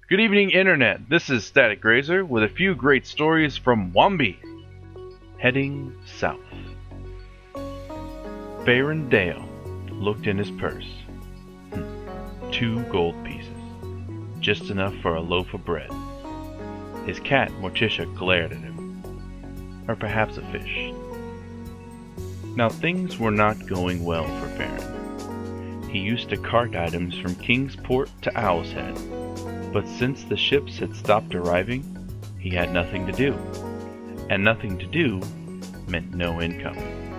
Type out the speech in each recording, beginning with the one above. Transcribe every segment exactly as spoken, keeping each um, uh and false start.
Good evening, Internet. This is Static Grazer with a few great stories from Wambi. Heading south. Baron Dale looked in his purse. Hmm. Two gold pieces. Just enough for a loaf of bread. His cat, Morticia, glared at him. Or perhaps a fish. Now things were not going well for Farron. He used to cart items from Kingsport to Owl's Head, but since the ships had stopped arriving, he had nothing to do. And nothing to do meant no income.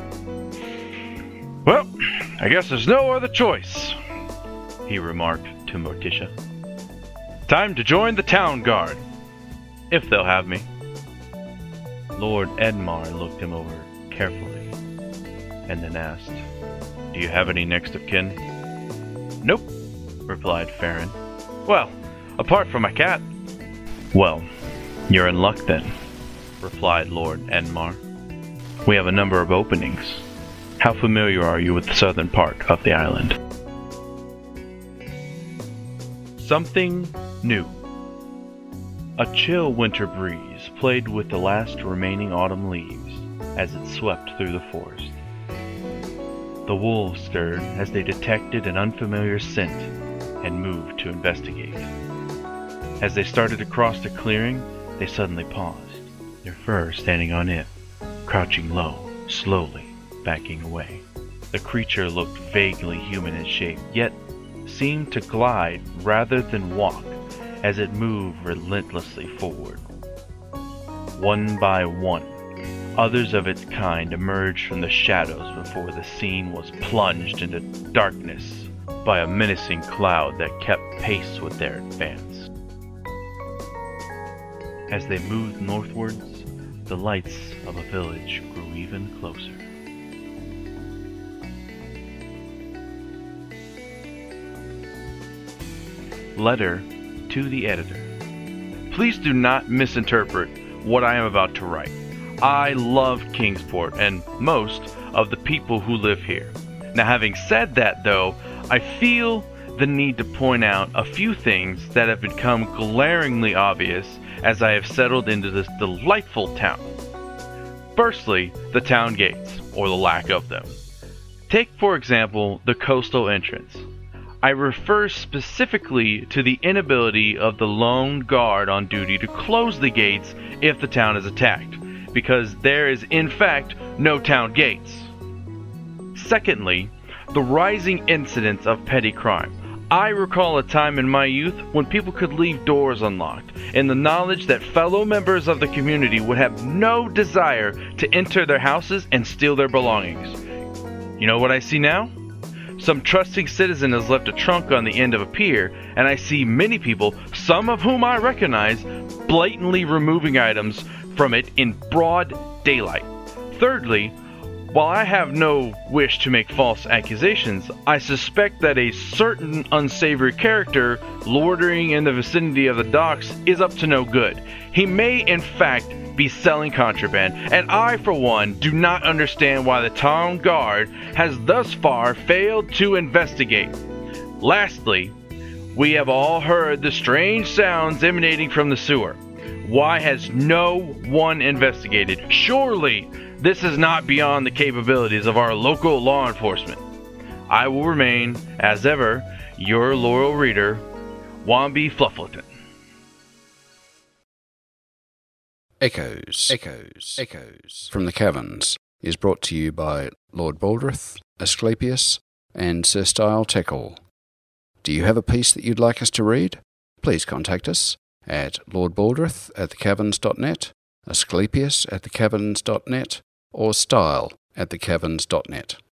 Well, I guess there's no other choice, he remarked to Morticia. Time to join the town guard, if they'll have me. Lord Edmar looked him over carefully, and then asked, Do you have any next of kin? Nope, replied Farron. Well, apart from my cat. Well, you're in luck then, replied Lord Edmar. We have a number of openings. How familiar are you with the southern part of the island? Something new. A chill winter breeze played with the last remaining autumn leaves as it swept through the forest. The wolves stirred as they detected an unfamiliar scent and moved to investigate. As they started to cross the clearing, they suddenly paused, their fur standing on it, crouching low, slowly backing away. The creature looked vaguely human in shape, yet seemed to glide rather than walk as it moved relentlessly forward. One by one, others of its kind emerged from the shadows before the scene was plunged into darkness by a menacing cloud that kept pace with their advance. As they moved northwards, the lights of a village grew even closer. Letter to the editor. Please do not misinterpret what I am about to write. I love Kingsport and most of the people who live here. Now, having said that, though, I feel the need to point out a few things that have become glaringly obvious as I have settled into this delightful town. Firstly, the town gates, or the lack of them. Take, for example, the coastal entrance. I refer specifically to the inability of the lone guard on duty to close the gates if the town is attacked, because there is in fact no town gates. Secondly, the rising incidence of petty crime. I recall a time in my youth when people could leave doors unlocked, in the knowledge that fellow members of the community would have no desire to enter their houses and steal their belongings. You know what I see now? Some trusting citizen has left a trunk on the end of a pier, and I see many people, some of whom I recognize, blatantly removing items from it in broad daylight. Thirdly, while I have no wish to make false accusations, I suspect that a certain unsavory character loitering in the vicinity of the docks is up to no good. He may, in fact, be selling contraband, and I, for one, do not understand why the town guard has thus far failed to investigate. Lastly, we have all heard the strange sounds emanating from the sewer. Why has no one investigated? Surely this is not beyond the capabilities of our local law enforcement. I will remain, as ever, your loyal reader, Wambi Fluffleton. Echoes, Echoes, Echoes from the Caverns is brought to you by Lord Baldrith, Asclepius, and Sir Style Teckle. Do you have a piece that you'd like us to read? Please contact us at lordbaldrith at thecaverns.net, Asclepius at thecaverns.net, or Style at thecaverns.net.